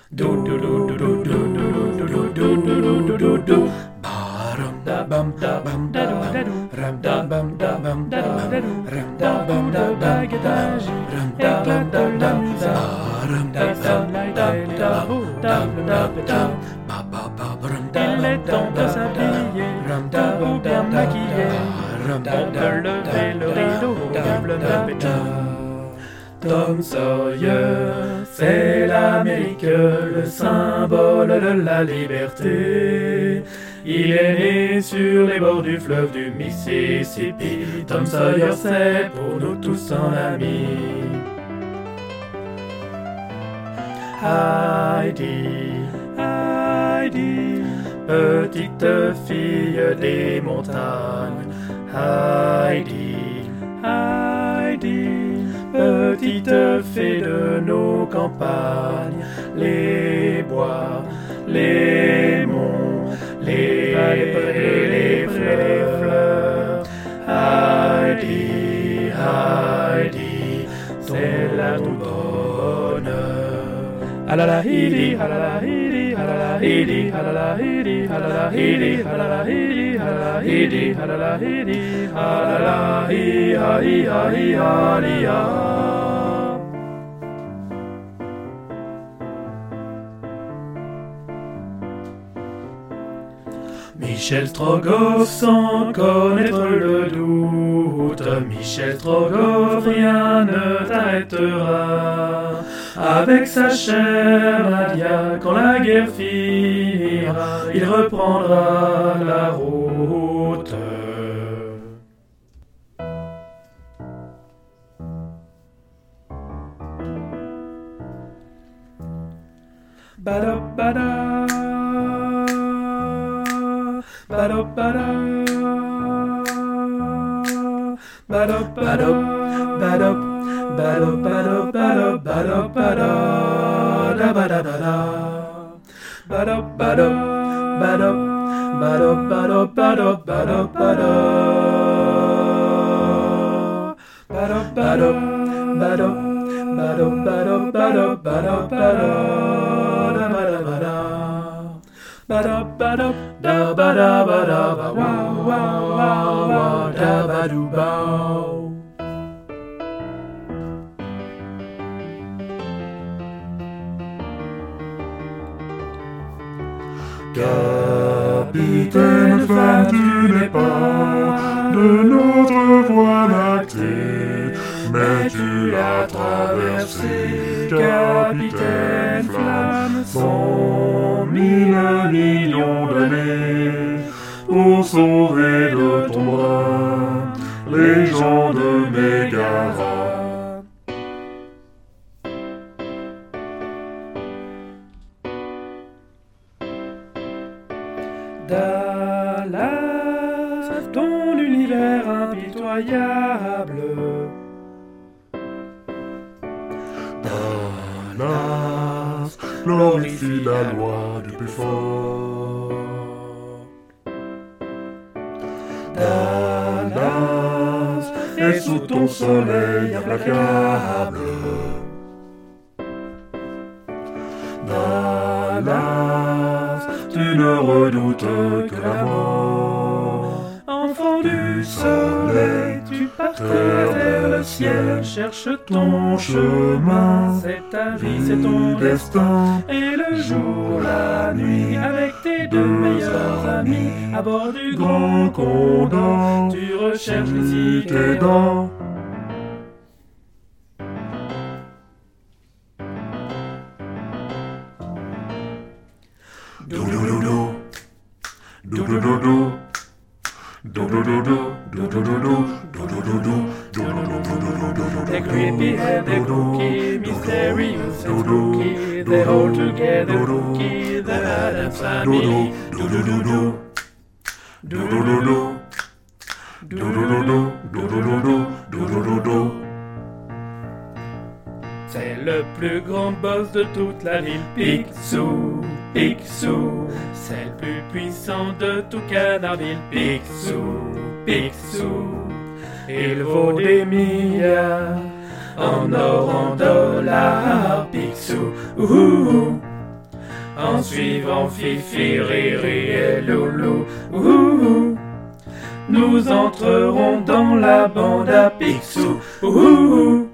do do do do do do do do do do do do. Ba-rum da bum da bum da rum da bum da bum da rum da bum da bum da rum da bum da bum da rum da bum da da ba ba ba rum da. Il est temps de s'habiller ou bien maquiller. On peut lever le rideau, le matin. Tom Sawyer, c'est l'Amérique, le symbole de la liberté. Il est né sur les bords du fleuve du Mississippi. Tom Sawyer, c'est pour nous tous un ami. Heidi, Heidi, petite fille des montagnes. Heidi, Heidi, petite fée de nos campagnes. Les bois, les monts, les vallées et les fleurs. Heidi, Heidi, c'est la tout bonheur. Alala hidi, alala hidi, alala hidi, alala hidi, alala hidi, alala hidi, alala hidi, alala hidi, alala hi ha hi ha hi ha li ha. Michel Strogoff sans connaître le doute. Michel Strogoff, rien ne t'arrêtera. Avec sa chère Nadia, quand la guerre finira, il reprendra la route. Bada-bada, bada-bada, bada-bada, bada-bada, bada-bada, bada-bada, da-bada-da-da. Bada-bada, bada, bada-bada, bada-bada, bada. Bada-bada, bada, bada-bada, bada-bada, bada. Ba-da-ba-da, da-ba-da-ba-da-ba, wow-wow-wow, da-ba-doo-bow. Capitaine Flamme, tu n'es pas de notre voie lactée, mais tu l'as traversé, Capitaine Flamme, 100 000 millions d'années, pour sauver de ton bras les gens de Mégara. Dallas, ton univers impitoyable. Dallas, glorifie la loi du plus fort. Dallas, et sous ton soleil implacable. Dallas, tu ne redoutes que la mort. Enfant du soleil, tu partais vers le ciel, cherche ton chemin, c'est ta vie, c'est ton destin. Et le jour, la nuit, avec tes deux meilleurs amis, à bord du Grand Condor, tu recherches les cités d'or. The creepy head, the cookie, mysterious and spooky, they hold together cookie, the Addams Family. C'est le plus grand boss de toute la ville, Picsou, Picsou. C'est le plus puissant de tout Canardville, Picsou, Picsou. Il vaut des milliards en or, en dollars, Picsou. Ouhou. en suivant Fifi, Riri et Loulou. Ouhou. Nous entrerons dans la bande à Picsou. Ouhou.